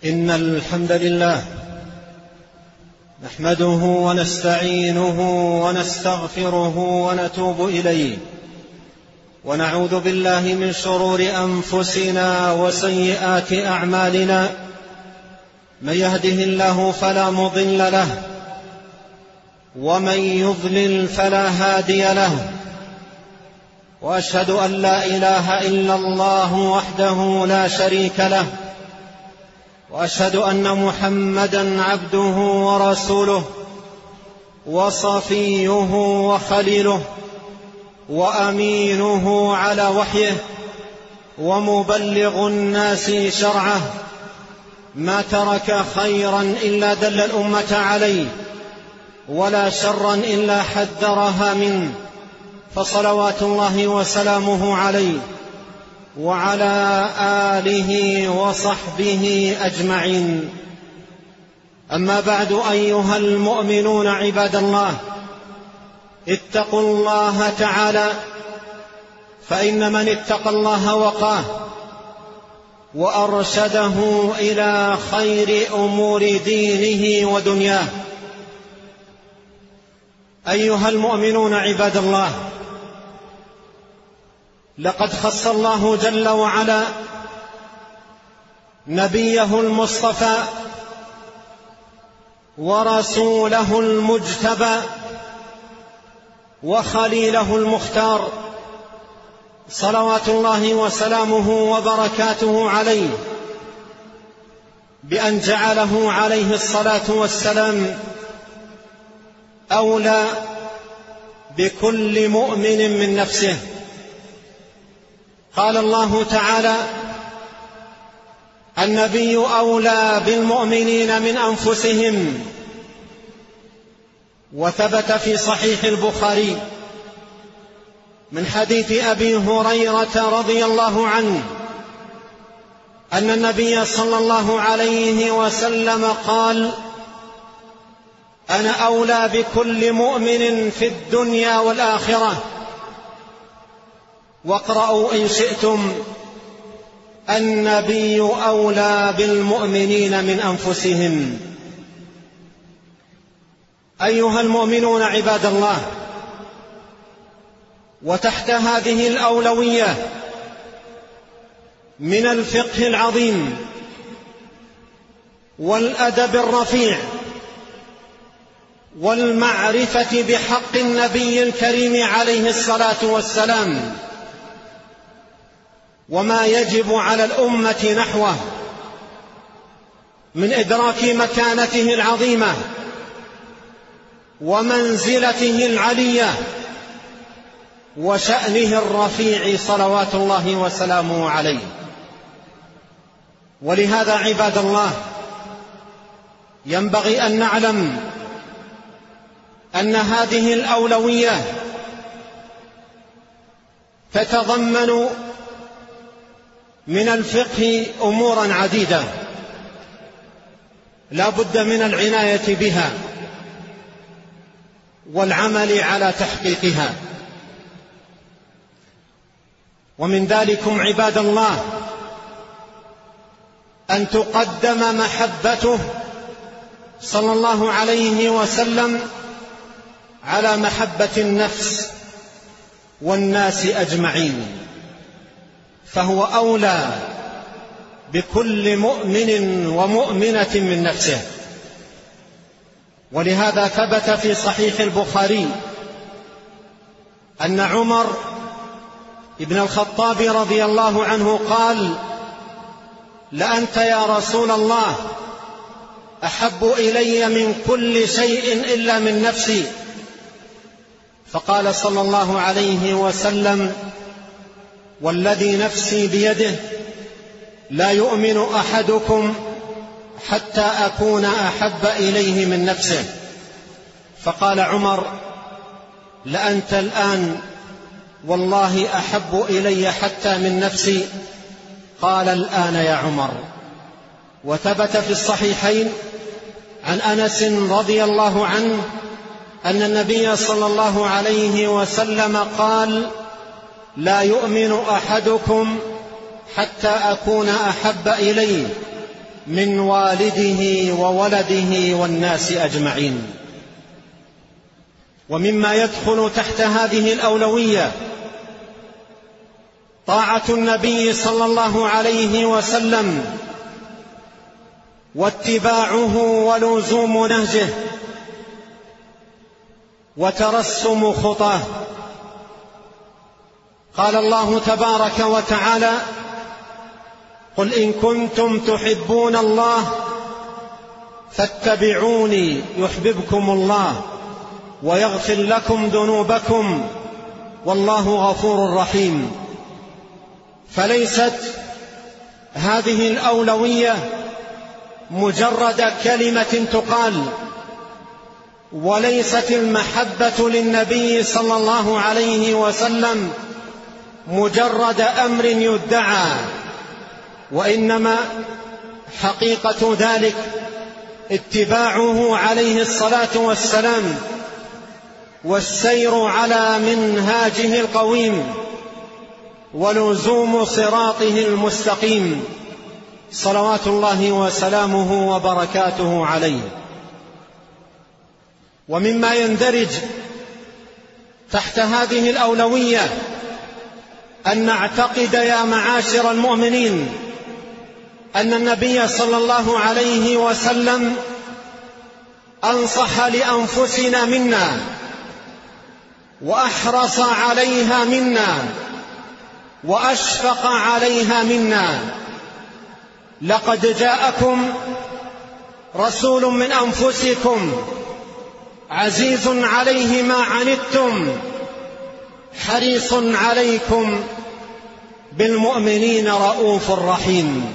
إن الحمد لله نحمده ونستعينه ونستغفره ونتوب إليه، ونعوذ بالله من شرور أنفسنا وسيئات أعمالنا. من يهده الله فلا مضل له، ومن يضلل فلا هادي له، وأشهد أن لا إله إلا الله وحده لا شريك له، وأشهد أن محمدًا عبده ورسوله وصفيه وخليله وأمينه على وحيه ومبلغ الناس شرعه، ما ترك خيرًا إلا دل الأمة عليه، ولا شرًا إلا حذرها منه، فصلوات الله وسلامه عليه وعلى آله وصحبه أجمعين. أما بعد، أيها المؤمنون عباد الله، اتقوا الله تعالى، فإن من اتقى الله وقاه وأرشده إلى خير أمور دينه ودنياه. أيها المؤمنون عباد الله، لقد خص الله جل وعلا نبيه المصطفى ورسوله المجتبى وخليله المختار، صلوات الله وسلامه وبركاته عليه، بأن جعله عليه الصلاة والسلام أولى بكل مؤمن من نفسه. قال الله تعالى: النبي أولى بالمؤمنين من أنفسهم. وثبت في صحيح البخاري من حديث أبي هريرة رضي الله عنه أن النبي صلى الله عليه وسلم قال: أنا أولى بكل مؤمن في الدنيا والآخرة. واقرأوا إن شئتم: النبي أولى بالمؤمنين من أنفسهم. أيها المؤمنون عباد الله، وتحت هذه الأولوية من الفقه العظيم والأدب الرفيع والمعرفة بحق النبي الكريم عليه الصلاة والسلام وما يجب على الأمة نحوه من إدراك مكانته العظيمة ومنزلته العلية وشأنه الرفيع، صلوات الله وسلامه عليه. ولهذا عباد الله، ينبغي أن نعلم أن هذه الأولوية تتضمن من الفقه أمورا عديدة لا بد من العناية بها والعمل على تحقيقها. ومن ذلكم عباد الله أن تقدم محبته صلى الله عليه وسلم على محبة النفس والناس أجمعين، فهو أولى بكل مؤمن ومؤمنة من نفسه. ولهذا ثبت في صحيح البخاري أن عمر ابن الخطاب رضي الله عنه قال: لأنت يا رسول الله أحب إلي من كل شيء إلا من نفسي. فقال صلى الله عليه وسلم: والذي نفسي بيده لا يؤمن أحدكم حتى أكون أحب إليه من نفسه. فقال عمر: لأنت الآن والله أحب إلي حتى من نفسي. قال: الآن يا عمر. وثبت في الصحيحين عن أنس رضي الله عنه أن النبي صلى الله عليه وسلم قال: لا يؤمن أحدكم حتى أكون أحب إليه من والده وولده والناس أجمعين. ومما يدخل تحت هذه الأولوية طاعة النبي صلى الله عليه وسلم واتباعه ولزوم نهجه وترسم خطاه. قال الله تبارك وتعالى: قل إن كنتم تحبون الله فاتبعوني يحببكم الله ويغفر لكم ذنوبكم والله غفور رحيم. فليست هذه الأولوية مجرد كلمة تقال، وليست المحبة للنبي صلى الله عليه وسلم مجرد أمر يدعى، وإنما حقيقة ذلك اتباعه عليه الصلاة والسلام والسير على منهاجه القويم ولزوم صراطه المستقيم صلوات الله وسلامه وبركاته عليه. ومما يندرج تحت هذه الأولوية أن نعتقد يا معاشر المؤمنين أن النبي صلى الله عليه وسلم أنصح لأنفسنا منا وأحرص عليها منا وأشفق عليها منا. لقد جاءكم رسول من أنفسكم عزيز عليه ما عنتم حريص عليكم بالمؤمنين رؤوف رحيم.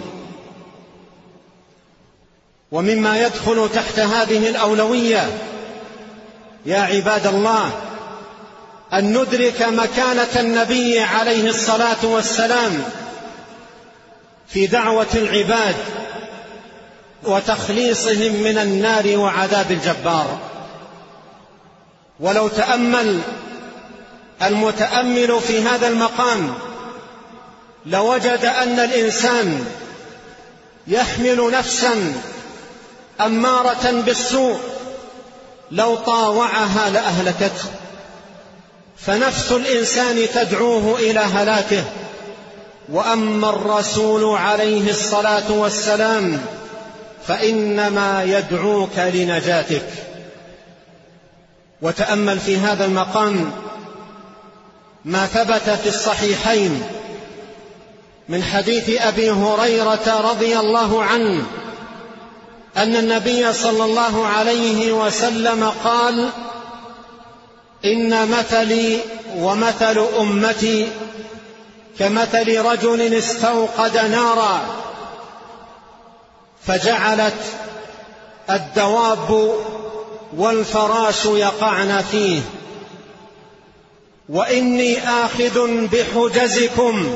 ومما يدخل تحت هذه الأولوية يا عباد الله أن ندرك مكانة النبي عليه الصلاة والسلام في دعوة العباد وتخليصهم من النار وعذاب الجبار. ولو تأمل المتأمل في هذا المقام لوجد أن الإنسان يحمل نفسا أمارة بالسوء لو طاوعها لأهلكته، فنفس الإنسان تدعوه إلى هلاكه، وأما الرسول عليه الصلاة والسلام فإنما يدعوك لنجاتك. وتأمل في هذا المقام ما ثبت في الصحيحين من حديث أبي هريرة رضي الله عنه أن النبي صلى الله عليه وسلم قال: إن مثلي ومثل أمتي كمثل رجل استوقد نارا فجعلت الدواب والفراش يقعن فيه، وإني آخذ بحجزكم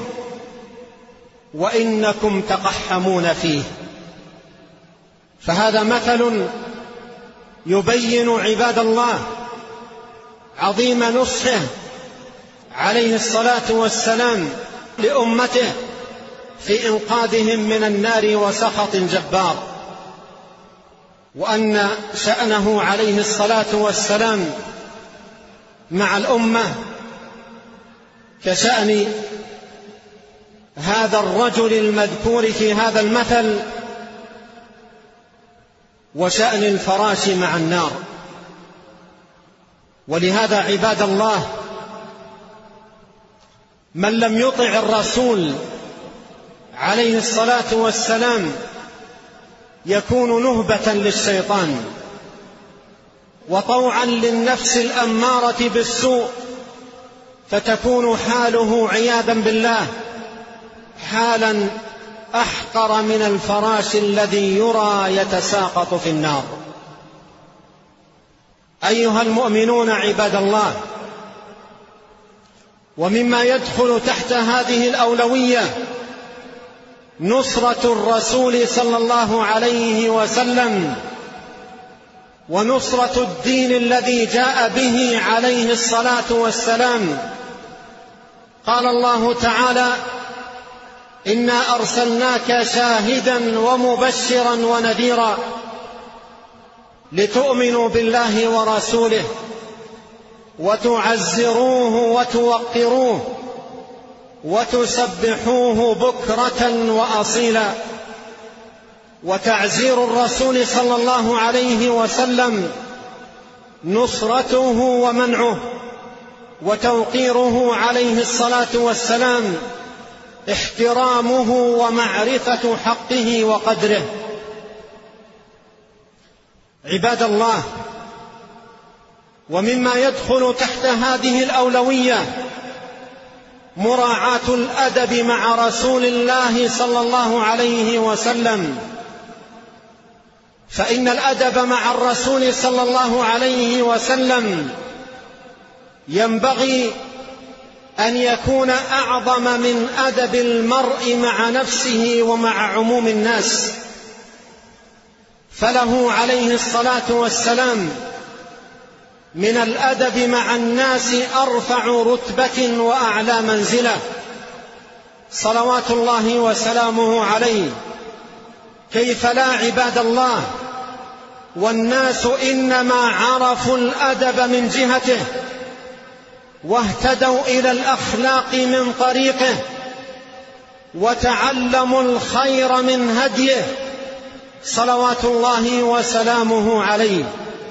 وإنكم تقحمون فيه. فهذا مثل يبين عباد الله عظيم نصحه عليه الصلاة والسلام لأمته في إنقاذهم من النار وسخط جبار، وأن شأنه عليه الصلاة والسلام مع الأمة كشأن هذا الرجل المذكور في هذا المثل وشأن الفراش مع النار. ولهذا عباد الله من لم يطع الرسول عليه الصلاة والسلام يكون نهبة للشيطان وطوعا للنفس الأمارة بالسوء، فتكون حاله عياذا بالله حالا أحقر من الفراش الذي يرى يتساقط في النار. أيها المؤمنون عباد الله، ومما يدخل تحت هذه الأولوية نصرة الرسول صلى الله عليه وسلم ونصرة الدين الذي جاء به عليه الصلاة والسلام. قال الله تعالى: إنا أرسلناك شاهدا ومبشرا ونذيرا لتؤمنوا بالله ورسوله وتعزروه وتوقروه وتسبحوه بكرة وأصيلا. وتعزير الرسول صلى الله عليه وسلم نصرته ومنعه، وتوقيره عليه الصلاة والسلام احترامه ومعرفة حقه وقدره. عباد الله، ومما يدخل تحت هذه الأولوية مراعاة الأدب مع رسول الله صلى الله عليه وسلم، فإن الأدب مع الرسول صلى الله عليه وسلم ينبغي أن يكون أعظم من أدب المرء مع نفسه ومع عموم الناس، فله عليه الصلاة والسلام من الأدب مع الناس أرفع رتبة وأعلى منزلة صلوات الله وسلامه عليه. كيف لا عباد الله، والناس إنما عرفوا الأدب من جهته واهتدوا إلى الأخلاق من طريقه وتعلموا الخير من هديه صلوات الله وسلامه عليه.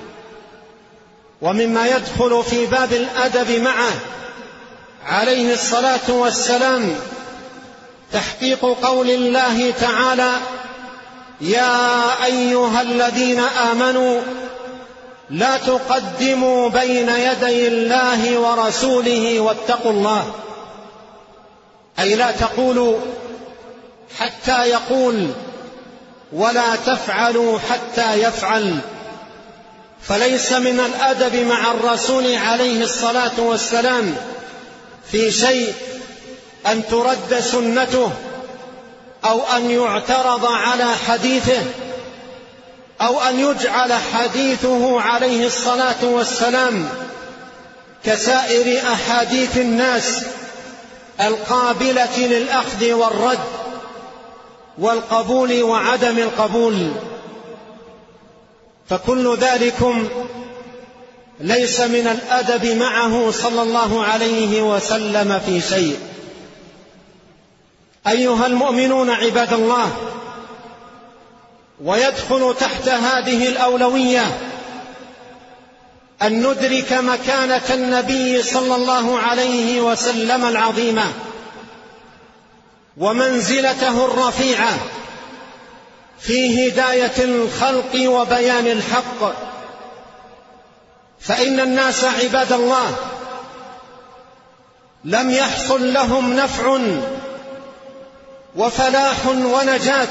ومما يدخل في باب الأدب معه عليه الصلاة والسلام تحقيق قول الله تعالى: يا أيها الذين آمنوا لا تقدموا بين يدي الله ورسوله واتقوا الله. أي لا تقولوا حتى يقول، ولا تفعلوا حتى يفعل. فليس من الأدب مع الرسول عليه الصلاة والسلام في شيء أن ترد سنته، أو أن يعترض على حديثه، أو أن يجعل حديثه عليه الصلاة والسلام كسائر أحاديث الناس القابلة للأخذ والرد والقبول وعدم القبول. فكل ذلكم ليس من الأدب معه صلى الله عليه وسلم في شيء. أيها المؤمنون عباد الله، ويدخل تحت هذه الأولوية أن ندرك مكانة النبي صلى الله عليه وسلم العظيمة ومنزلته الرفيعة في هداية الخلق وبيان الحق. فإن الناس عباد الله لم يحصل لهم نفع وفلاح ونجاة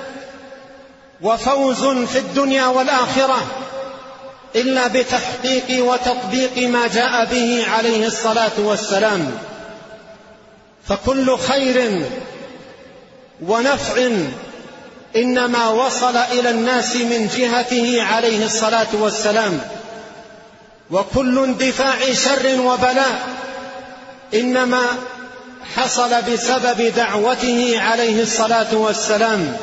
وفوز في الدنيا والآخرة إلا بتحقيق وتطبيق ما جاء به عليه الصلاة والسلام. فكل خير ونفع إنما وصل إلى الناس من جهته عليه الصلاة والسلام، وكل اندفاع شر وبلاء إنما حصل بسبب دعوته عليه الصلاة والسلام.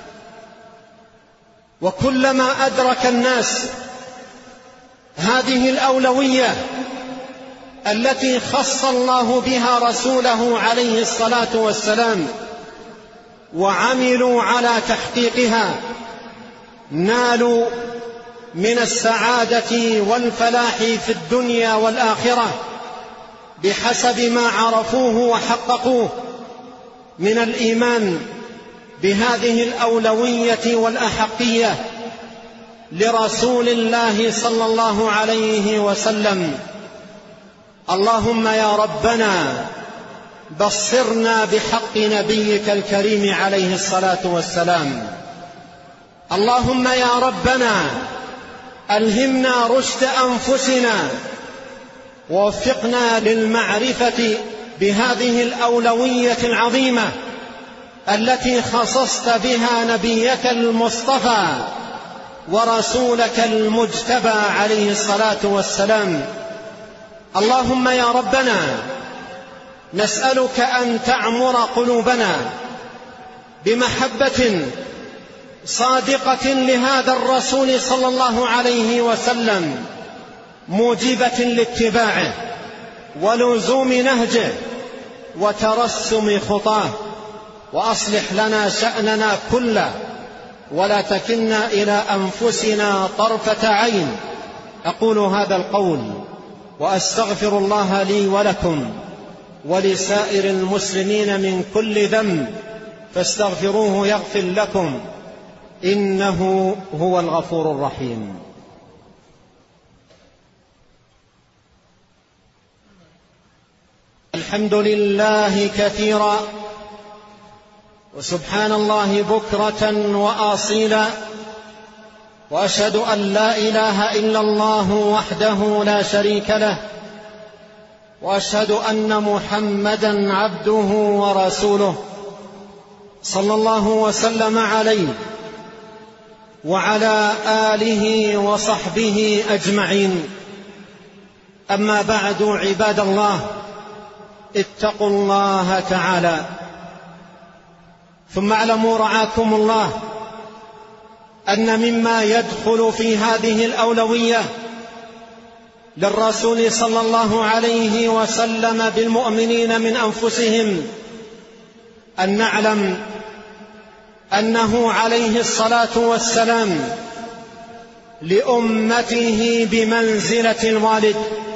وكلما أدرك الناس هذه الأولوية التي خص الله بها رسوله عليه الصلاة والسلام وعملوا على تحقيقها، نالوا من السعادة والفلاح في الدنيا والآخرة بحسب ما عرفوه وحققوه من الإيمان بهذه الأولوية والأحقية لرسول الله صلى الله عليه وسلم. اللهم يا ربنا بصرنا بحق نبيك الكريم عليه الصلاة والسلام. اللهم يا ربنا ألهمنا رشد أنفسنا ووفقنا للمعرفة بهذه الأولوية العظيمة التي خصصت بها نبيك المصطفى ورسولك المجتبى عليه الصلاة والسلام. اللهم يا ربنا نسألك أن تعمر قلوبنا بمحبة صادقة لهذا الرسول صلى الله عليه وسلم، موجبة لاتباعه ولزوم نهجه وترسم خطاه، وأصلح لنا شأننا كله ولا تكلنا إلى أنفسنا طرفة عين. أقول هذا القول وأستغفر الله لي ولكم ولسائر المسلمين من كل ذنب، فاستغفروه يغفر لكم، إنه هو الغفور الرحيم. الحمد لله كثيرا، وسبحان الله بكرة وأصيلا، وأشهد أن لا إله إلا الله وحده لا شريك له، وأشهد أن محمدا عبده ورسوله صلى الله وسلم عليه وعلى آله وصحبه أجمعين. أما بعد، عباد الله، اتقوا الله تعالى. ثم اعلموا رعاكم الله أن مما يدخل في هذه الأولوية للرسول صلى الله عليه وسلم بالمؤمنين من أنفسهم أن نعلم أنه عليه الصلاة والسلام لأمته بمنزلة الوالد،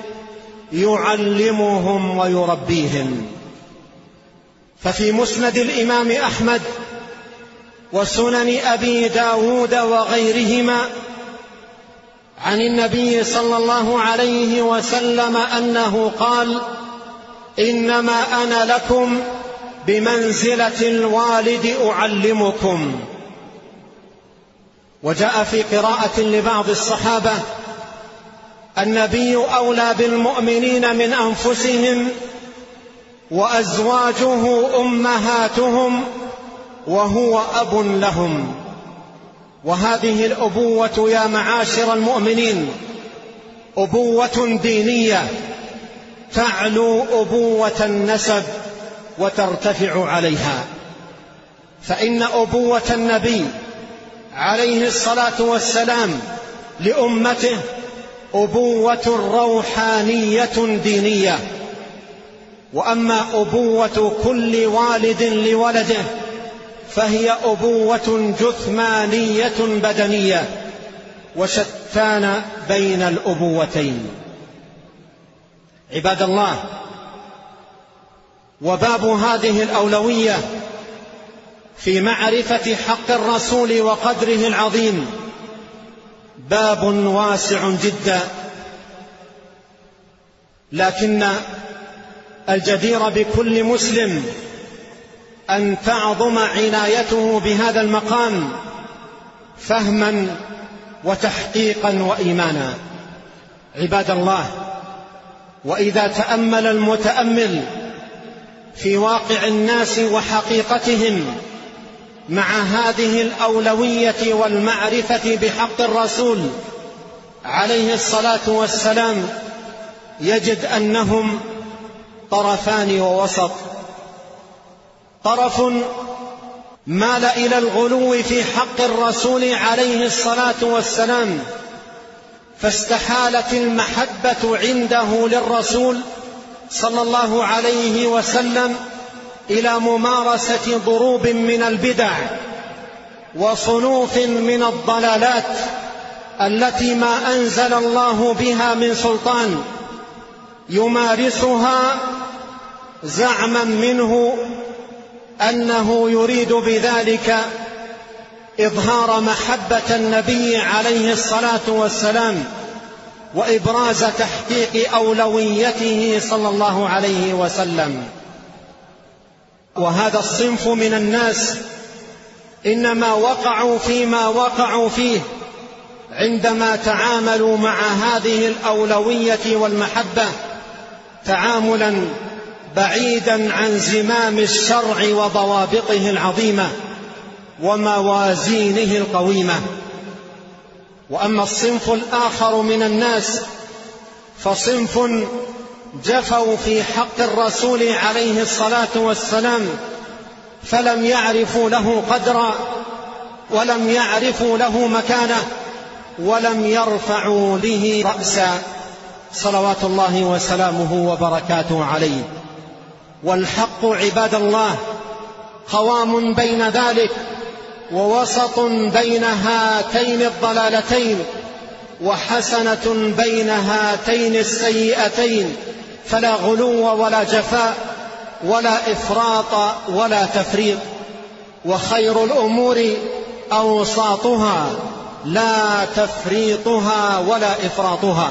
يعلمهم ويربيهم. ففي مسند الإمام أحمد وسنن أبي داود وغيرهما عن النبي صلى الله عليه وسلم أنه قال: إنما أنا لكم بمنزلة الوالد أعلمكم. وجاء في قراءة لبعض الصحابة: النبي أولى بالمؤمنين من أنفسهم، وأزواجه أمهاتهم، وهو أب لهم. وهذه الأبوة يا معاشر المؤمنين أبوة دينية تعلو أبوة النسب وترتفع عليها، فإن أبوة النبي عليه الصلاة والسلام لأمته أبوة روحانية دينية. وأما أبوة كل والد لولده فهي أبوة جثمانية بدنية، وشتان بين الأبوتين. عباد الله، وباب هذه الأولوية في معرفة حق الرسول وقدره العظيم باب واسع جدا، لكن الجدير بكل مسلم أن تعظم عنايته بهذا المقام فهما وتحقيقا وإيمانا. عباد الله، وإذا تأمل المتأمل في واقع الناس وحقيقتهم مع هذه الأولوية والمعرفة بحق الرسول عليه الصلاة والسلام يجد أنهم طرفان ووسط. طرف مال إلى الغلو في حق الرسول عليه الصلاة والسلام، فاستحالت المحبة عنده للرسول صلى الله عليه وسلم إلى ممارسة ضروب من البدع وصنوف من الضلالات التي ما أنزل الله بها من سلطان، يمارسها زعما منه أنه يريد بذلك إظهار محبة النبي عليه الصلاة والسلام وإبراز تحقيق أولويته صلى الله عليه وسلم. وهذا الصنف من الناس إنما وقعوا فيما وقعوا فيه عندما تعاملوا مع هذه الأولوية والمحبة تعاملا بعيدا عن زمام الشرع وضوابطه العظيمة وموازينه القويمة. وأما الصنف الآخر من الناس فصنف جفوا في حق الرسول عليه الصلاة والسلام فلم يعرفوا له قدرا ولم يعرفوا له مكانة ولم يرفعوا له رأسا، صلوات الله وسلامه وبركاته عليه. والحق عباد الله قوام بين ذلك ووسط بين هاتين الضلالتين وحسنة بين هاتين السيئتين، فلا غلو ولا جفاء ولا إفراط ولا تفريط. وخير الأمور أوساطها لا تفريطها ولا إفراطها.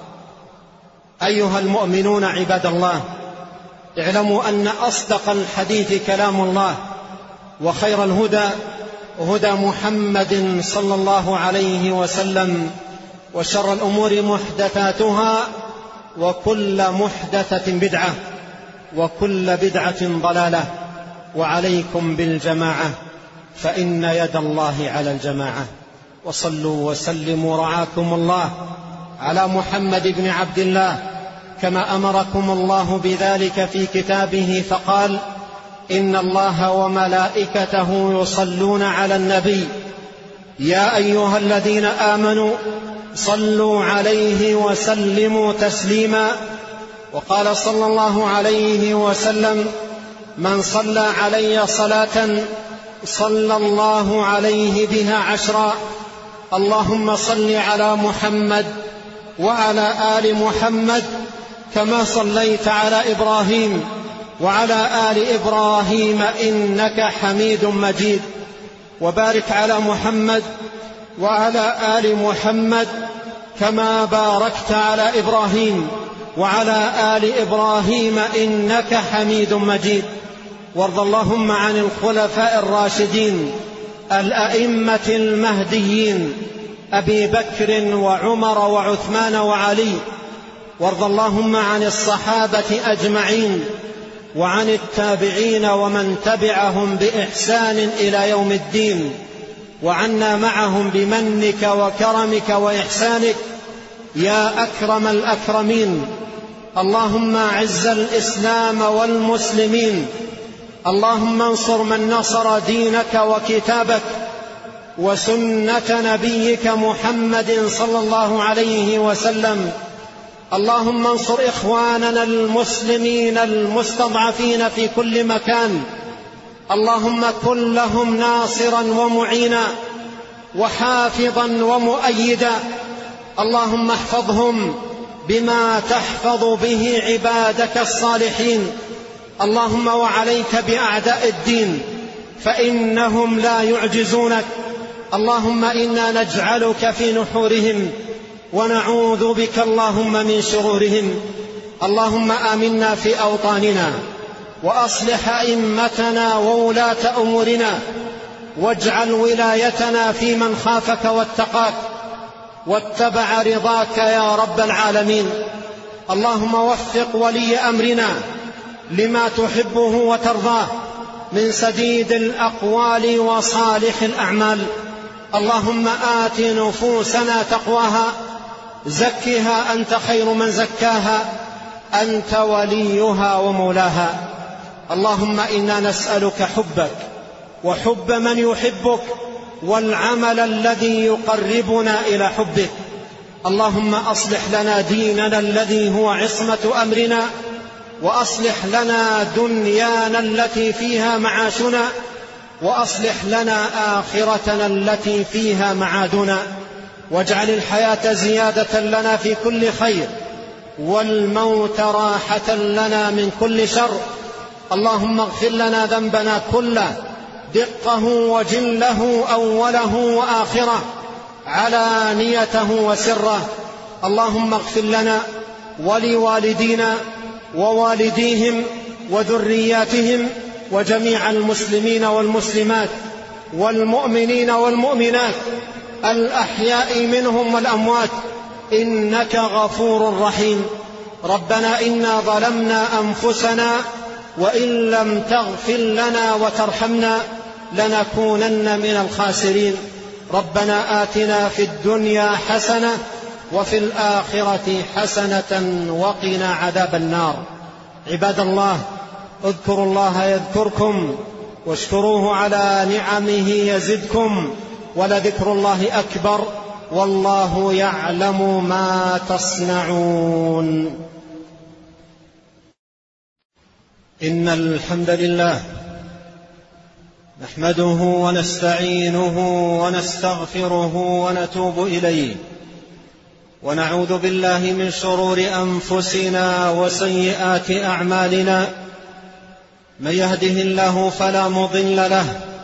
أيها المؤمنون عباد الله، اعلموا أن أصدق الحديث كلام الله، وخير الهدى هدى محمد صلى الله عليه وسلم، وشر الأمور محدثاتها، وكل محدثة بدعة، وكل بدعة ضلالة. وعليكم بالجماعة فإن يد الله على الجماعة. وصلوا وسلموا رعاكم الله على محمد بن عبد الله كما أمركم الله بذلك في كتابه، فقال: إن الله وملائكته يصلون على النبي يا أيها الذين آمنوا صلوا عليه وسلموا تسليما. وقال صلى الله عليه وسلم: من صلى علي صلاة صلى الله عليه بها 10. اللهم صل على محمد وعلى آل محمد كما صليت على إبراهيم وعلى آل إبراهيم إنك حميد مجيد. وبارك على محمد وعلى آل محمد كما باركت على إبراهيم وعلى آل إبراهيم إنك حميد مجيد. وارض اللهم عن الخلفاء الراشدين الأئمة المهديين أبي بكر وعمر وعثمان وعلي. وارض اللهم عن الصحابة أجمعين وعن التابعين ومن تبعهم بإحسان إلى يوم الدين، وعنا معهم بمنك وكرمك وإحسانك يا أكرم الأكرمين. اللهم أعز الإسلام والمسلمين، اللهم انصر من نصر دينك وكتابك وسنة نبيك محمد صلى الله عليه وسلم. اللهم انصر إخواننا المسلمين المستضعفين في كل مكان، اللهم كن لهم ناصرا ومعينا وحافظا ومؤيدا. اللهم احفظهم بما تحفظ به عبادك الصالحين. اللهم وعليك بأعداء الدين فإنهم لا يعجزونك. اللهم إنا نجعلك في نحورهم ونعوذ بك اللهم من شرورهم. اللهم آمنا في أوطاننا وأصلح أئمتنا وولاة أمورنا، واجعل ولايتنا في من خافك واتقاك واتبع رضاك يا رب العالمين. اللهم وفق ولي أمرنا لما تحبه وترضاه من سديد الأقوال وصالح الأعمال. اللهم آت نفوسنا تقواها، زكها أنت خير من زكاها، أنت وليها ومولاها. اللهم إنا نسألك حبك وحب من يحبك والعمل الذي يقربنا إلى حبك. اللهم أصلح لنا ديننا الذي هو عصمة أمرنا، وأصلح لنا دنيانا التي فيها معاشنا، وأصلح لنا آخرتنا التي فيها معادنا. واجعل الحياة زيادة لنا في كل خير، والموت راحة لنا من كل شر. اللهم اغفر لنا ذنبنا كله، دقه وجله، أوله وآخره، علانيته وسره. اللهم اغفر لنا ولوالدينا ووالديهم وذرياتهم وجميع المسلمين والمسلمات والمؤمنين والمؤمنات الأحياء منهم والأموات، إنك غفور رحيم. ربنا إنا ظلمنا أنفسنا وإن لم تغفر لنا وترحمنا لنكونن من الخاسرين. ربنا آتنا في الدنيا حسنة وفي الآخرة حسنة وقنا عذاب النار. عباد الله، اذكروا الله يذكركم واشكروه على نعمه يزدكم ولذكر الله أكبر والله يعلم ما تصنعون. إن الحمد لله نحمده ونستعينه ونستغفره ونتوب إليه، ونعوذ بالله من شرور أنفسنا وسيئات أعمالنا، من يهده الله فلا مضل له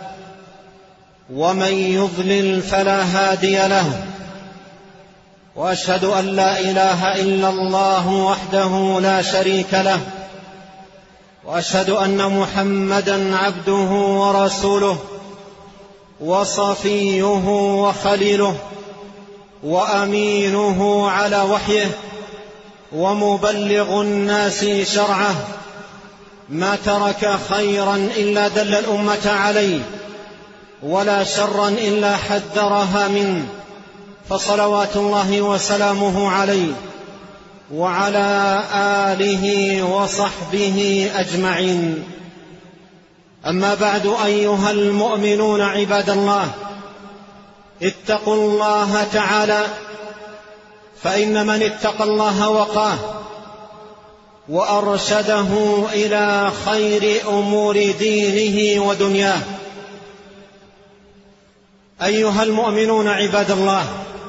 ومن يضلل فلا هادي له، وأشهد أن لا إله إلا الله وحده لا شريك له، وأشهد أن محمدا عبده ورسوله وصفيه وخليله وأمينه على وحيه ومبلغ الناس شرعه، ما ترك خيرا إلا دل الأمة عليه ولا شرا إلا حذرها منه، فصلوات الله وسلامه عليه وعلى آله وصحبه أجمعين. أما بعد، أيها المؤمنون عباد الله، اتقوا الله تعالى، فإن من اتقى الله وقاه وأرشده إلى خير أمور دينه ودنياه. أيها المؤمنون عباد الله،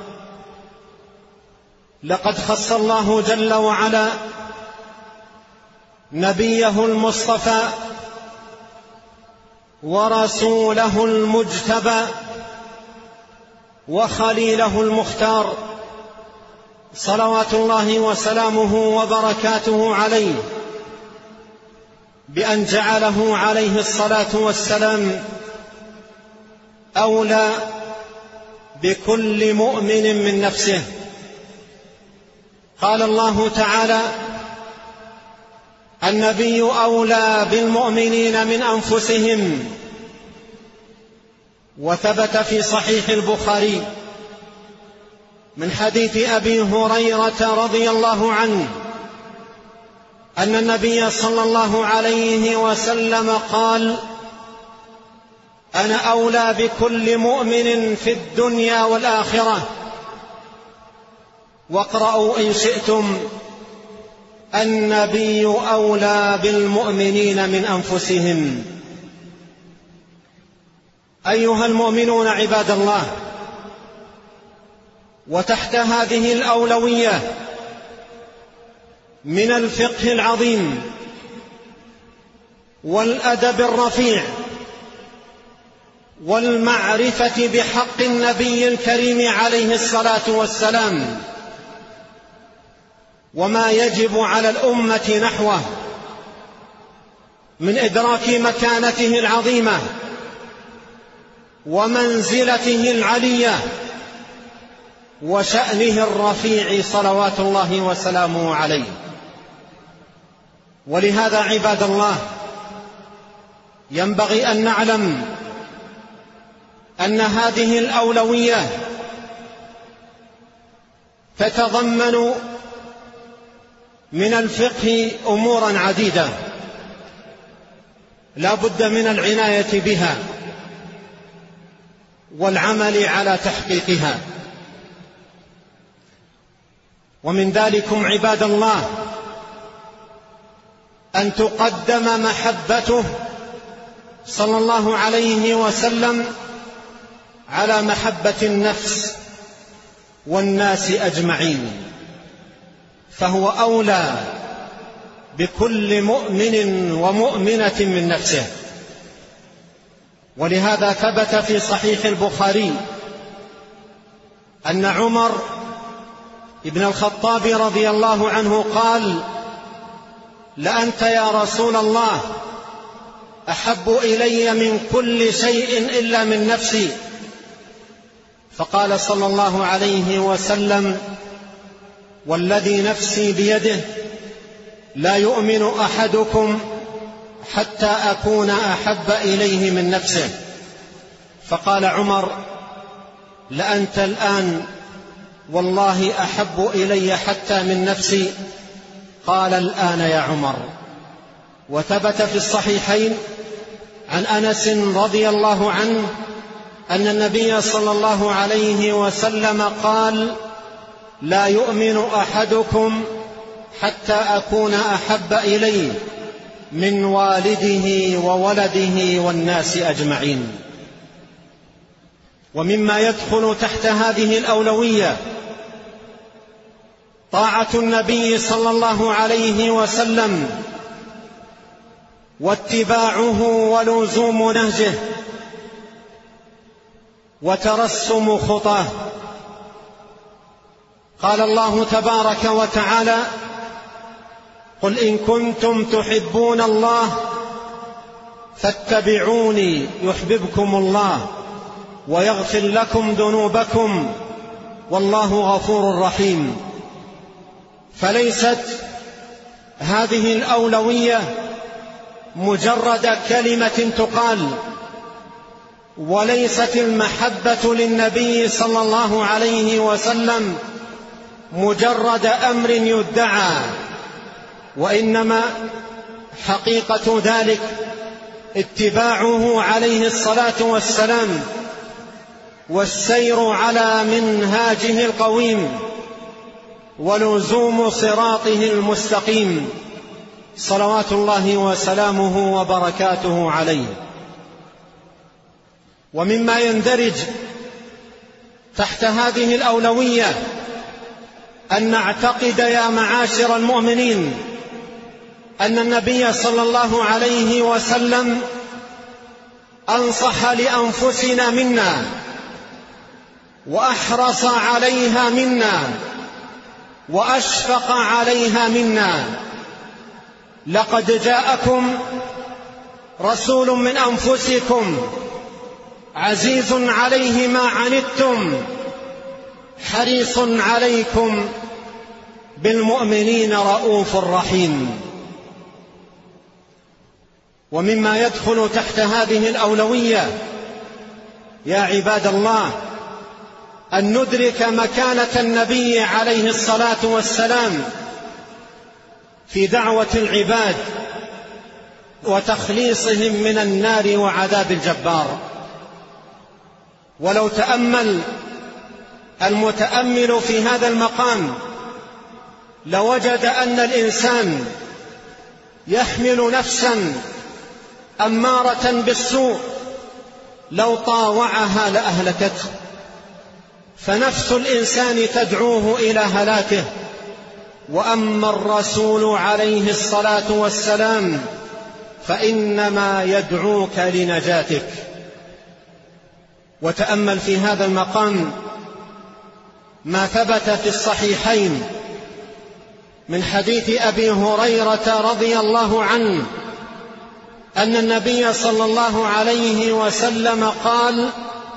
لقد خص الله جل وعلا نبيه المصطفى ورسوله المجتبى وخليله المختار صلوات الله وسلامه وبركاته عليه، بأن جعله عليه الصلاة والسلام أولى بكل مؤمن من نفسه. قال الله تعالى: النبي أولى بالمؤمنين من أنفسهم. وثبت في صحيح البخاري من حديث أبي هريرة رضي الله عنه أن النبي صلى الله عليه وسلم قال: أنا أولى بكل مؤمن في الدنيا والآخرة. واقرأوا إن شئتم: النبي أولى بالمؤمنين من أنفسهم. أيها المؤمنون عباد الله، وتحت هذه الأولوية من الفقه العظيم والأدب الرفيع والمعرفة بحق النبي الكريم عليه الصلاة والسلام وما يجب على الأمة نحوه من إدراك مكانته العظيمة ومنزلته العلية وشأنه الرفيع صلوات الله وسلامه عليه. ولهذا عباد الله، ينبغي أن نعلم أن هذه الأولوية تتضمن من الفقه أمورا عديدة لا بد من العناية بها والعمل على تحقيقها. ومن ذلكم عباد الله أن تقدم محبته صلى الله عليه وسلم على محبة النفس والناس أجمعين، فهو أولى بكل مؤمن ومؤمنة من نفسه. ولهذا ثبت في صحيح البخاري أن عمر ابن الخطاب رضي الله عنه قال: لأنت يا رسول الله أحب إلي من كل شيء إلا من نفسي. فقال صلى الله عليه وسلم: والذي نفسي بيده لا يؤمن أحدكم حتى أكون أحب إليه من نفسه. فقال عمر: لأنت الآن والله أحب إلي حتى من نفسي. قال: الآن يا عمر. وثبت في الصحيحين عن أنس رضي الله عنه أن النبي صلى الله عليه وسلم قال: لا يؤمن أحدكم حتى أكون أحب إليه من والده وولده والناس أجمعين. ومما يدخل تحت هذه الأولوية طاعة النبي صلى الله عليه وسلم واتباعه ولزوم نهجه وترسم خطاه. قال الله تبارك وتعالى: قل إن كنتم تحبون الله فاتبعوني يحببكم الله ويغفر لكم ذنوبكم والله غفور رحيم. فليست هذه الأولوية مجرد كلمة تقال، وليست المحبة للنبي صلى الله عليه وسلم مجرد أمر يدعى، وإنما حقيقة ذلك اتباعه عليه الصلاة والسلام والسير على منهاجه القويم ولزوم صراطه المستقيم صلوات الله وسلامه وبركاته عليه. ومما يندرج تحت هذه الأولوية أن نعتقد يا معاشر المؤمنين أن النبي صلى الله عليه وسلم أنصح لأنفسنا منا وأحرص عليها منا وأشفق عليها منا. لقد جاءكم رسول من أنفسكم عزيز عليه ما عنتم حريص عليكم بالمؤمنين رؤوف رحيم. ومما يدخل تحت هذه الأولوية يا عباد الله أن ندرك مكانة النبي عليه الصلاة والسلام في دعوة العباد وتخليصهم من النار وعذاب الجبار. ولو تأمل المتأمل في هذا المقام لوجد أن الإنسان يحمل نفسا أمارة بالسوء لو طاوعها لأهلكته، فنفس الإنسان تدعوه إلى هلاكه، وأما الرسول عليه الصلاة والسلام فإنما يدعوك لنجاتك. وتأمل في هذا المقام ما ثبت في الصحيحين من حديث أبي هريرة رضي الله عنه أن النبي صلى الله عليه وسلم قال: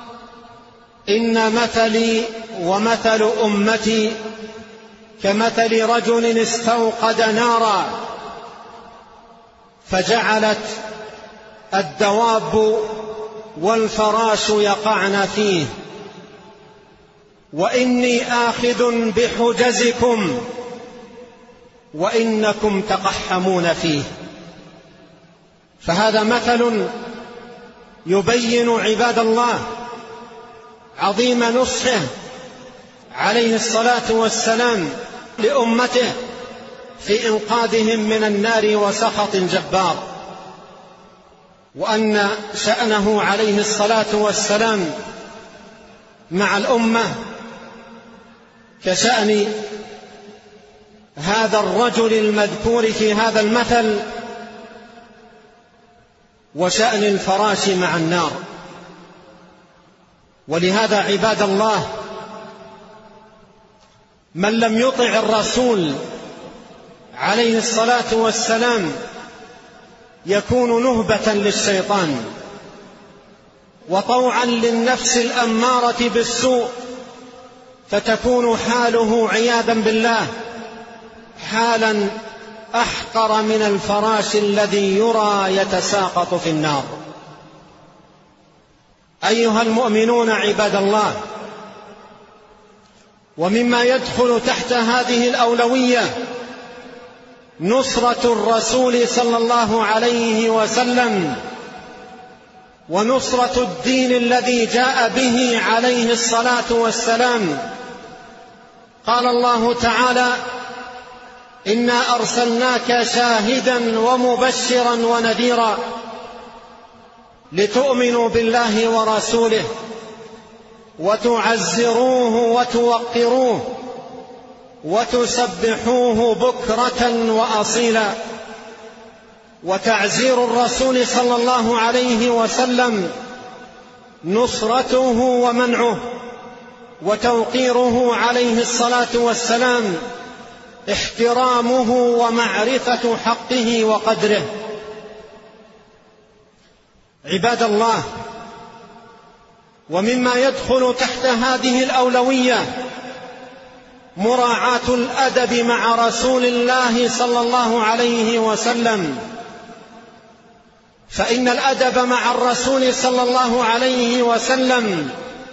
إن مثلي ومثل أمتي كمثل رجل استوقد نارا فجعلت الدواب والفراش يقعن فيه، وإني آخذ بحجزكم وإنكم تقحمون فيه. فهذا مثل يبين عباد الله عظيم نصحه عليه الصلاة والسلام لأمته في إنقاذهم من النار وسخط الجبار، وأن شأنه عليه الصلاة والسلام مع الأمة كشأن هذا الرجل المذكور في هذا المثل وشأن الفراش مع النار. ولهذا عباد الله من لم يطع الرسول عليه الصلاة والسلام يكون نهبة للشيطان وطوعا للنفس الأمارة بالسوء، فتكون حاله عياذا بالله حالا أحقر من الفراش الذي يرى يتساقط في النار. أيها المؤمنون عباد الله، ومما يدخل تحت هذه الأولوية نصرة الرسول صلى الله عليه وسلم ونصرة الدين الذي جاء به عليه الصلاة والسلام. قال الله تعالى: إنا أرسلناك شاهدا ومبشرا ونذيرا لتؤمنوا بالله ورسوله وتعزروه وتوقروه وتسبحوه بكرة وأصيلا. وتعزير الرسول صلى الله عليه وسلم نصرته ومنعه، وتوقيره عليه الصلاة والسلام احترامه ومعرفة حقه وقدره. عباد الله، ومما يدخل تحت هذه الأولوية مراعاة الأدب مع رسول الله صلى الله عليه وسلم، فإن الأدب مع الرسول صلى الله عليه وسلم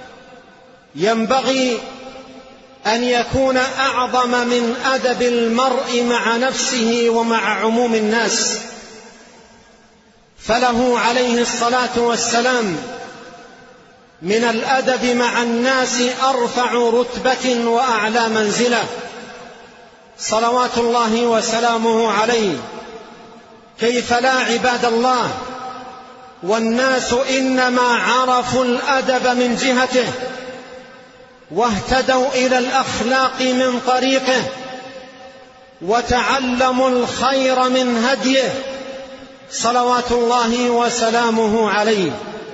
ينبغي أن يكون أعظم من أدب المرء مع نفسه ومع عموم الناس، فله عليه الصلاة والسلام من الأدب مع الناس أرفع رتبة وأعلى منزلة صلوات الله وسلامه عليه. كيف لا عباد الله، والناس إنما عرفوا الأدب من جهته واهتدوا إلى الأخلاق من طريقه وتعلموا الخير من هديه صلوات الله وسلامه عليه.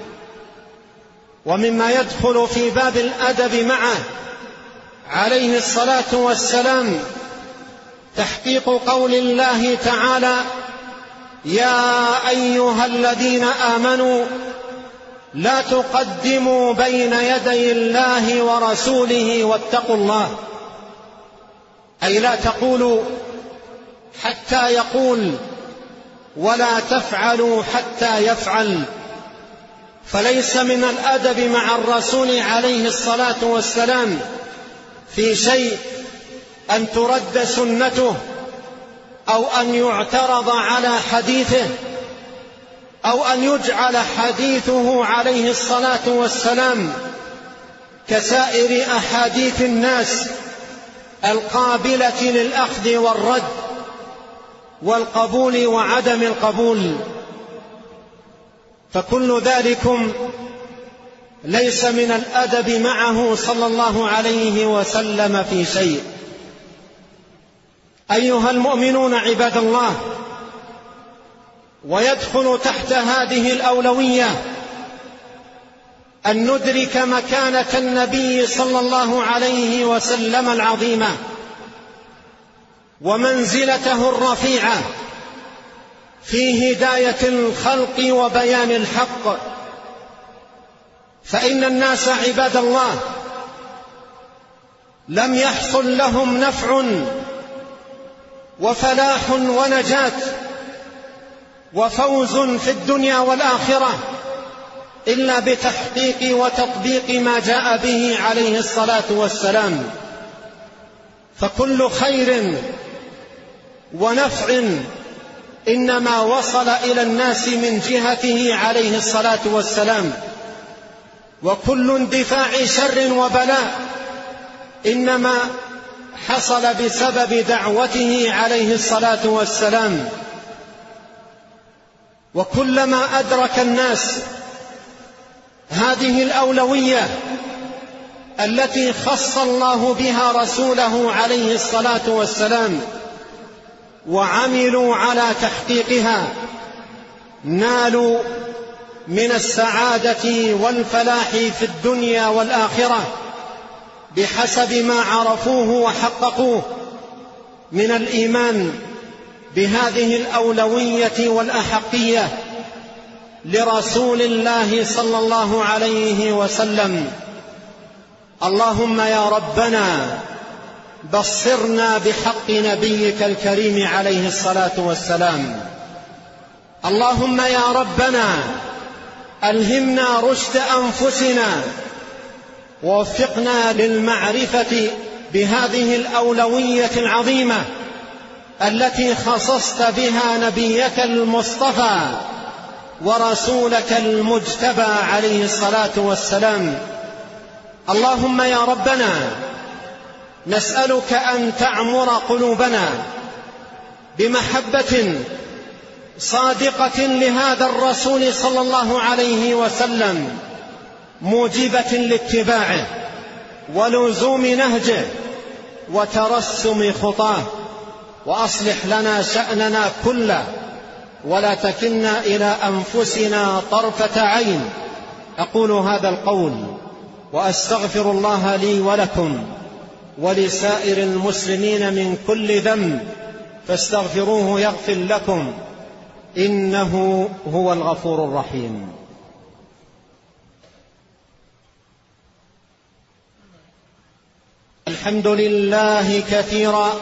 ومما يدخل في باب الأدب معه عليه الصلاة والسلام تحقيق قول الله تعالى: يا أيها الذين آمنوا لا تقدموا بين يدي الله ورسوله واتقوا الله. أي لا تقولوا حتى يقول، ولا تفعلوا حتى يفعل. فليس من الأدب مع الرسول عليه الصلاة والسلام في شيء أن ترد سنته، أو أن يعترض على حديثه، أو أن يجعل حديثه عليه الصلاة والسلام كسائر أحاديث الناس القابلة للأخذ والرد والقبول وعدم القبول. فكل ذلكم ليس من الأدب معه صلى الله عليه وسلم في شيء. أيها المؤمنون عباد الله، ويدخل تحت هذه الأولوية أن ندرك مكانة النبي صلى الله عليه وسلم العظيمة ومنزلته الرفيعة في هداية الخلق وبيان الحق. فإن الناس عباد الله لم يحصل لهم نفع وفلاح ونجاة وفوز في الدنيا والآخرة إلا بتحقيق وتطبيق ما جاء به عليه الصلاة والسلام. فكل خير ونفع إنما وصل إلى الناس من جهته عليه الصلاة والسلام، وكل اندفاع شر وبلاء إنما حصل بسبب دعوته عليه الصلاة والسلام. وكلما أدرك الناس هذه الأولوية التي خص الله بها رسوله عليه الصلاة والسلام وعملوا على تحقيقها، نالوا من السعادة والفلاح في الدنيا والآخرة بحسب ما عرفوه وحققوه من الإيمان بهذه الأولوية والأحقية لرسول الله صلى الله عليه وسلم. اللهم يا ربنا بصرنا بحق نبيك الكريم عليه الصلاة والسلام. اللهم يا ربنا ألهمنا رشد أنفسنا ووفقنا للمعرفة بهذه الأولوية العظيمة التي خصصت بها نبيك المصطفى ورسولك المجتبى عليه الصلاة والسلام. اللهم يا ربنا نسألك أن تعمر قلوبنا بمحبة صادقة لهذا الرسول صلى الله عليه وسلم، موجبة لاتباعه ولزوم نهجه وترسم خطاه، وأصلح لنا شأننا كله ولا تكلنا إلى أنفسنا طرفة عين. أقول هذا القول وأستغفر الله لي ولكم ولسائر المسلمين من كل ذنب، فاستغفروه يغفر لكم، إنه هو الغفور الرحيم. الحمد لله كثيرا،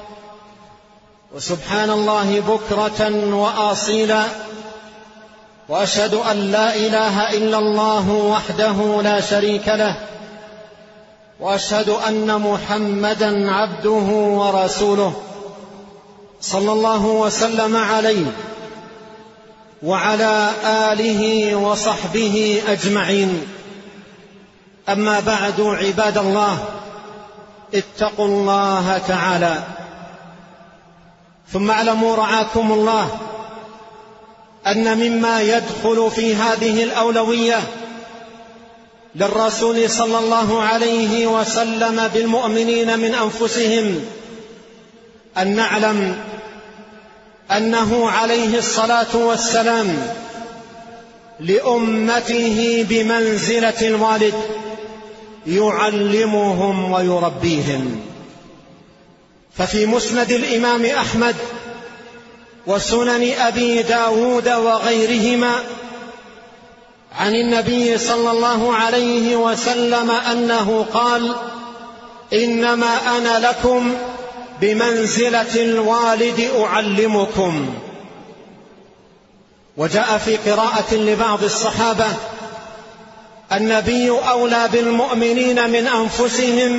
وسبحان الله بكرة وأصيلا، وأشهد أن لا إله إلا الله وحده لا شريك له، وأشهد أن محمدا عبده ورسوله صلى الله وسلم عليه وعلى آله وصحبه أجمعين. أما بعد، عباد الله، اتقوا الله تعالى. ثم اعلموا رعاكم الله أن مما يدخل في هذه الأولوية للرسول صلى الله عليه وسلم بالمؤمنين من أنفسهم أن نعلم أنه عليه الصلاة والسلام لأمته بمنزلة الوالد، يعلمهم ويربيهم. ففي مسند الإمام أحمد وسنن أبي داود وغيرهما عن النبي صلى الله عليه وسلم أنه قال: إنما أنا لكم بمنزلة الوالد أعلمكم. وجاء في قراءة لبعض الصحابة: النبي أولى بالمؤمنين من أنفسهم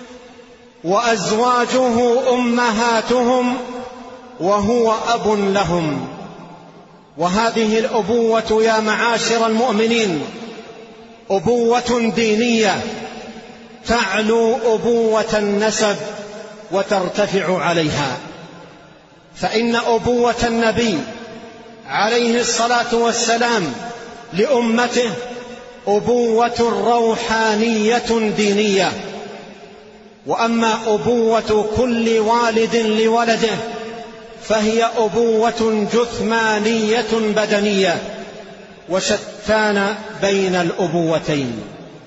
وأزواجه أمهاتهم وهو أب لهم. وهذه الأبوة يا معاشر المؤمنين أبوة دينية تعلو أبوة النسب وترتفع عليها، فإن أبوة النبي عليه الصلاة والسلام لأمته أبوة روحانية دينية. وأما أبوة كل والد لولده فهي أبوة جثمانية بدنية، وشتان بين الأبوتين.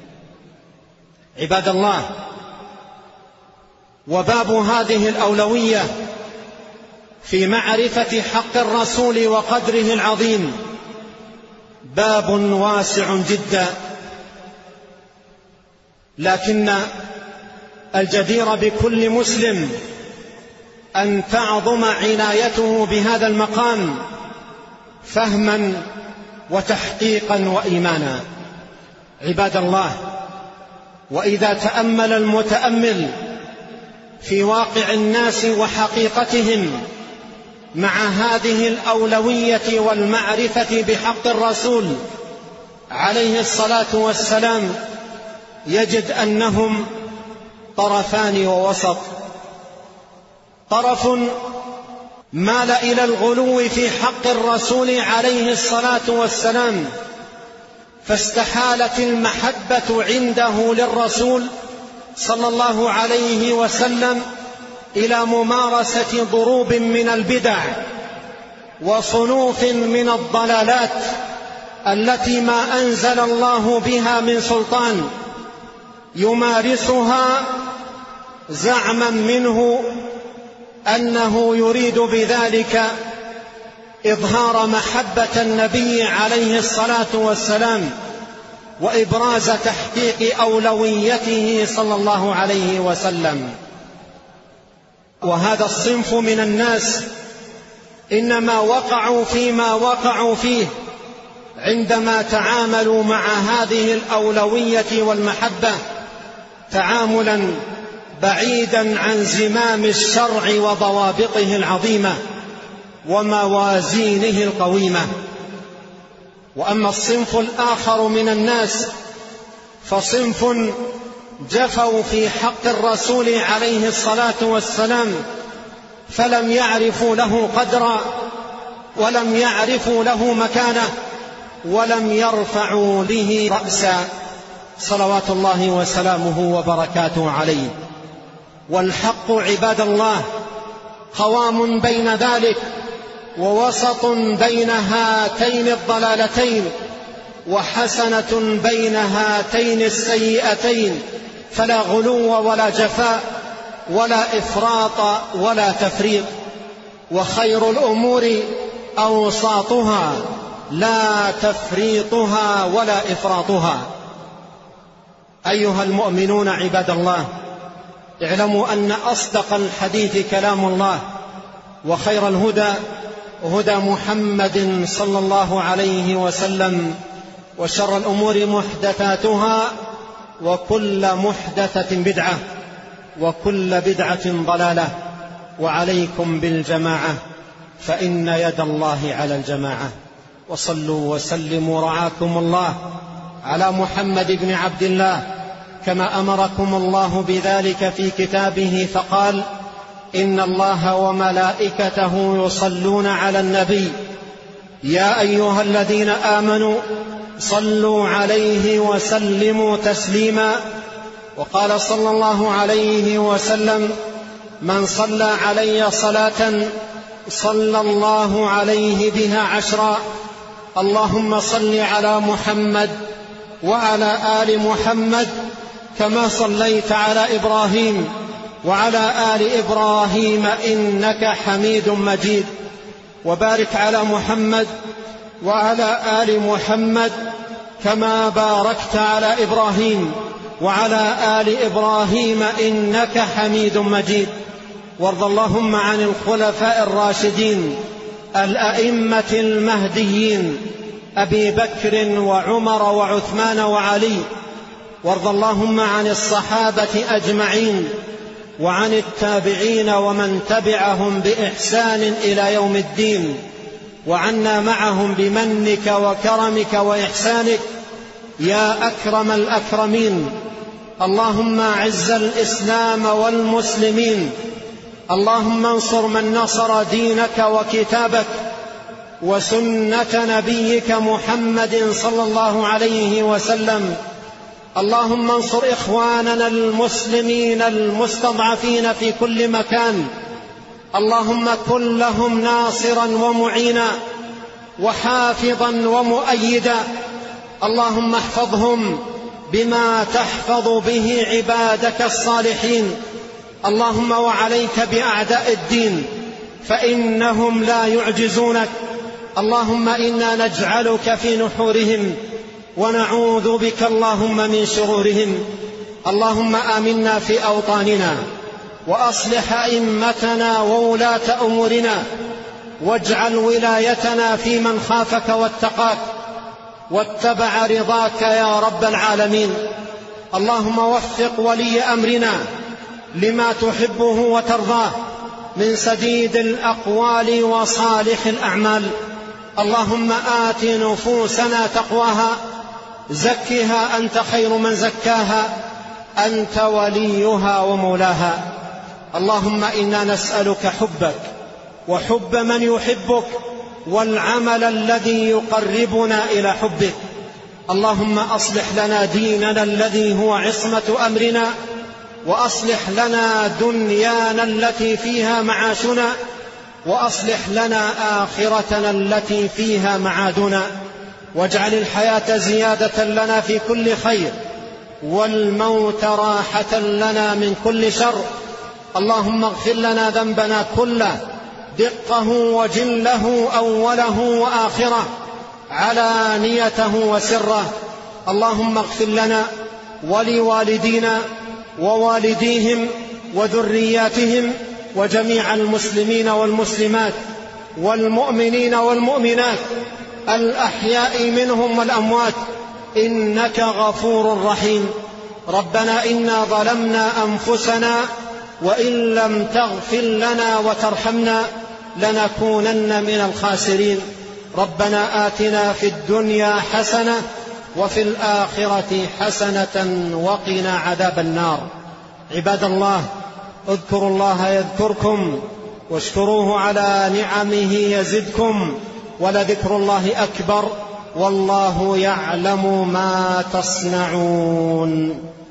عباد الله، وباب هذه الأولوية في معرفة حق الرسول وقدره العظيم باب واسع جدا، لكن الجدير بكل مسلم أن تعظم عنايته بهذا المقام فهما وتحقيقا وإيمانا. عباد الله، وإذا تأمل المتأمل في واقع الناس وحقيقتهم مع هذه الأولوية والمعرفة بحق الرسول عليه الصلاة والسلام يجد أنهم طرفان ووسط. طرف مال إلى الغلو في حق الرسول عليه الصلاة والسلام، فاستحالت المحبة عنده للرسول صلى الله عليه وسلم إلى ممارسة ضروب من البدع وصنوف من الضلالات التي ما أنزل الله بها من سلطان، يمارسها زعما منه أنه يريد بذلك إظهار محبة النبي عليه الصلاة والسلام وإبراز تحقيق أولويته صلى الله عليه وسلم. وهذا الصنف من الناس إنما وقعوا فيما وقعوا فيه عندما تعاملوا مع هذه الأولوية والمحبة تعاملا بعيدا عن زمام الشرع وضوابطه العظيمة وموازينه القويمة. وأما الصنف الآخر من الناس فصنف جفوا في حق الرسول عليه الصلاة والسلام، فلم يعرفوا له قدرا ولم يعرفوا له مكانة ولم يرفعوا به رأسا، صلوات الله وسلامه وبركاته عليه. والحق عباد الله قوام بين ذلك ووسط بين هاتين الضلالتين وحسنة بين هاتين السيئتين، فلا غلو ولا جفاء ولا إفراط ولا تفريط، وخير الأمور أوساطها لا تفريطها ولا إفراطها. أيها المؤمنون عباد الله، اعلموا أن أصدق الحديث كلام الله، وخير الهدى هدى محمد صلى الله عليه وسلم، وشر الأمور محدثاتها، وكل محدثة بدعة، وكل بدعة ضلالة. وعليكم بالجماعة فإن يد الله على الجماعة. وصلوا وسلموا رعاكم الله على محمد بن عبد الله كما أمركم الله بذلك في كتابه، فقال: إن الله وملائكته يصلون على النبي يا أيها الذين آمنوا صلوا عليه وسلموا تسليما. وقال صلى الله عليه وسلم: من صلى علي صلاة صلى الله عليه بها 10. اللهم صل على محمد وعلى آل محمد كما صليت على إبراهيم وعلى آل إبراهيم إنك حميد مجيد، وبارك على محمد وعلى آل محمد كما باركت على إبراهيم وعلى آل إبراهيم إنك حميد مجيد. وارض اللهم عن الخلفاء الراشدين الأئمة المهديين أبي بكر وعمر وعثمان وعلي، وارض اللهم عن الصحابة أجمعين وعن التابعين ومن تبعهم بإحسان إلى يوم الدين، وعنا معهم بمنك وكرمك وإحسانك يا أكرم الأكرمين. اللهم أعز الإسلام والمسلمين، اللهم انصر من نصر دينك وكتابك وسنة نبيك محمد صلى الله عليه وسلم. اللهم انصر إخواننا المسلمين المستضعفين في كل مكان، اللهم كن لهم ناصرا ومعينا وحافظا ومؤيدا. اللهم احفظهم بما تحفظ به عبادك الصالحين. اللهم وعليك بأعداء الدين فإنهم لا يعجزونك. اللهم إنا نجعلك في نحورهم ونعوذ بك اللهم من شرورهم. اللهم آمنا في أوطاننا وأصلح أئمتنا وولاة أمورنا، واجعل ولايتنا في من خافك واتقاك واتبع رضاك يا رب العالمين. اللهم وفق ولي أمرنا لما تحبه وترضاه من سديد الأقوال وصالح الأعمال. اللهم آت نفوسنا تقواها، زكها أنت خير من زكاها، أنت وليها ومولاها. اللهم إنا نسألك حبك وحب من يحبك والعمل الذي يقربنا إلى حبك. اللهم أصلح لنا ديننا الذي هو عصمة أمرنا، وأصلح لنا دنيانا التي فيها معاشنا، وأصلح لنا آخرتنا التي فيها معادنا، واجعل الحياة زيادة لنا في كل خير والموت راحة لنا من كل شر. اللهم اغفر لنا ذنبنا كله، دقه وجله، أوله وآخره، علانيته وسره. اللهم اغفر لنا ولوالدينا ووالديهم وذرياتهم وجميع المسلمين والمسلمات والمؤمنين والمؤمنات الأحياء منهم والأموات، إنك غفور رحيم. ربنا إنا ظلمنا أنفسنا وإن لم تغفر لنا وترحمنا لنكونن من الخاسرين. ربنا آتنا في الدنيا حسنة وفي الآخرة حسنة وقنا عذاب النار. عباد الله، اذكروا الله يذكركم واشكروه على نعمه يزدكم، ولذكر الله أكبر، والله يعلم ما تصنعون.